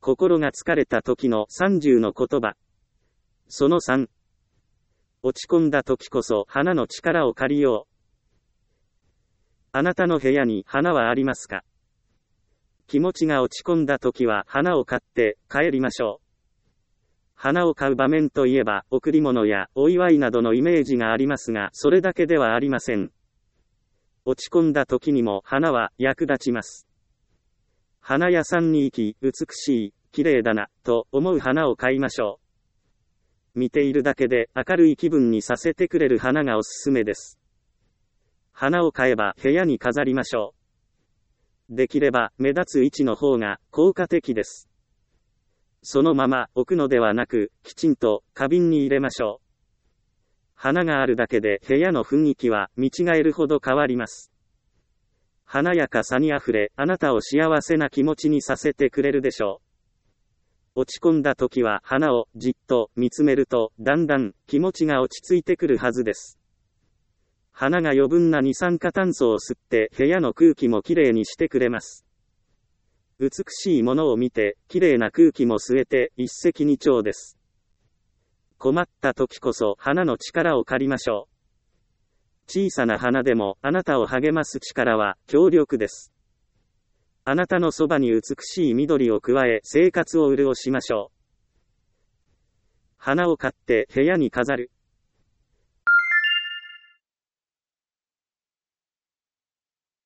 心が疲れた時の30の言葉。その3。落ち込んだ時こそ花の力を借りよう。あなたの部屋に花はありますか？気持ちが落ち込んだ時は花を買って帰りましょう。花を買う場面といえば贈り物やお祝いなどのイメージがありますが、それだけではありません。落ち込んだ時にも花は役立ちます。花屋さんに行き、美しい、綺麗だな、と思う花を買いましょう。見ているだけで明るい気分にさせてくれる花がおすすめです。花を買えば部屋に飾りましょう。できれば目立つ位置の方が効果的です。そのまま置くのではなく、きちんと花瓶に入れましょう。花があるだけで部屋の雰囲気は見違えるほど変わります。華やかさにあふれ、あなたを幸せな気持ちにさせてくれるでしょう。落ち込んだ時は花をじっと見つめると、だんだん気持ちが落ち着いてくるはずです。花が余分な二酸化炭素を吸って部屋の空気もきれいにしてくれます。美しいものを見て、きれいな空気も吸えて一石二鳥です。困った時こそ花の力を借りましょう。小さな花でもあなたを励ます力は強力です。あなたのそばに美しい緑を加え生活を潤しましょう。花を買って部屋に飾る。